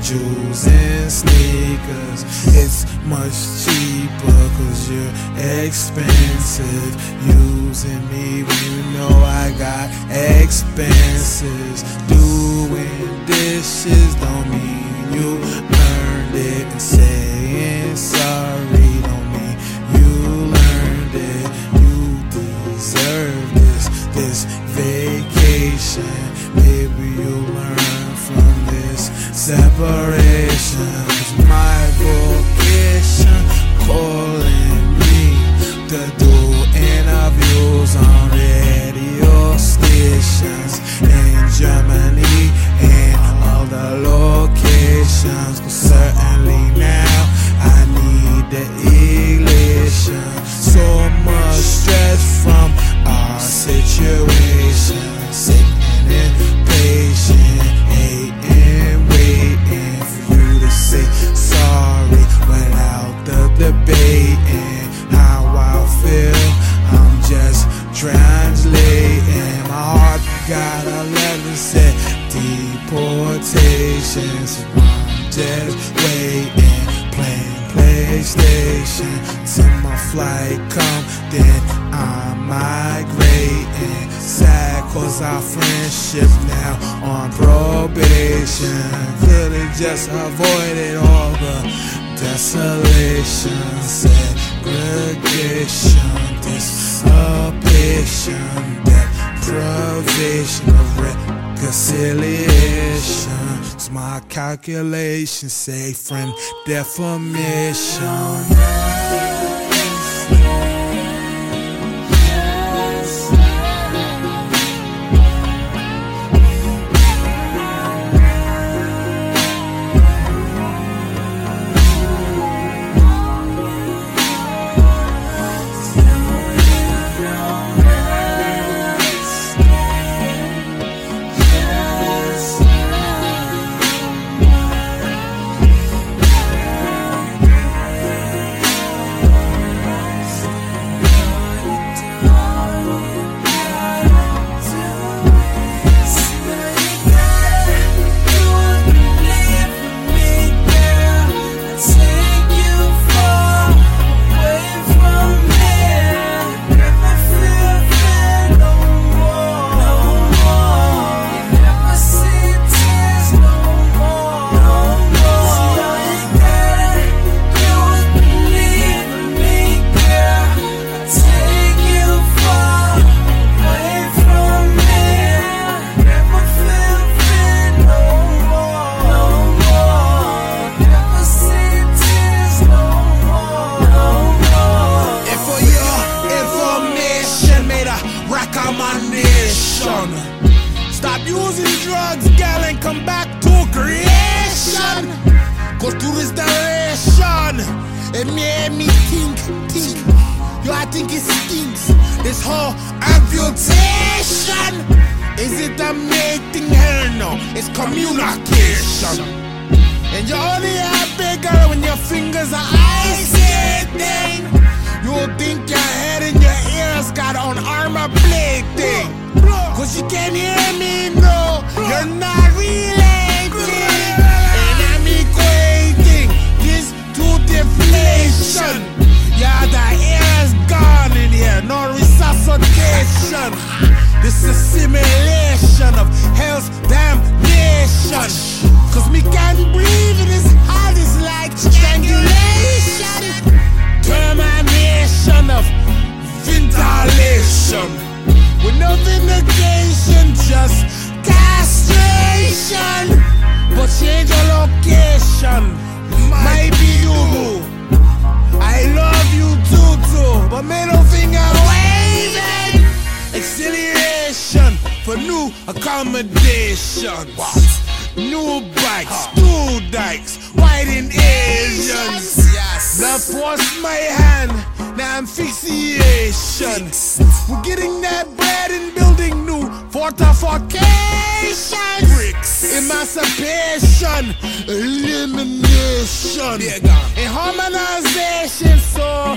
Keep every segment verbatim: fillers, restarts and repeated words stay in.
jewels and sneakers. It's much cheaper cause you're expensive. Using me when you know I got expenses. Doing dishes don't mean you earned it, and saying sorry don't mean you learned it. You deserve this, this vacation. Maybe you'll learn from this separation. It's my vocation calling me to do interviews on radio stations in Germany and all the locations. Cause certainly now I need the elation. So much stress from our situation. Sick and impatient, hating, waiting for you to say sorry without the debating how I feel. I'm just translating. My heart got a letter said deportation, so I'm just waiting, playing PlayStation till my flight come, then I'm migrating. Sad cause our friendship now on probation. Could've just avoided all the desolation, segregation, dissipation, deprivation of reconciliation. It's my calculation, safe from defamation. Stop using drugs, girl, and come back to creation. Go through this duration. It made me think, think. Yo, I think it stinks. This whole amputation. Is it a made thing? Hell no, it's communication. And you only have bigger when your fingers are isolating. You think your head and your ears got on armor plating. Cause you can't hear me, no, you're not relating. And I'm equating this to deflation. Yeah, the air's gone in here, no resuscitation. This is simulation of hell's damnation. Cause me can't breathe and his heart is like strangulation. Termination of ventilation. With no vindication, just castration. But change your location, might be you. I love you too, too. But middle finger waving. Acceleration for new accommodation. What? New bikes, two dikes, white and Asians. Yes. Love forced my hand, now I'm asphyxiation. We're getting that bread and building new fortifications. Bricks. Emancipation, elimination, and harmonization. So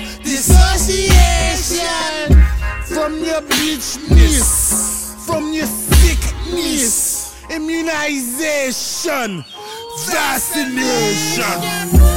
dissociation from your bitchness, from your sickness. Immunization Fascination.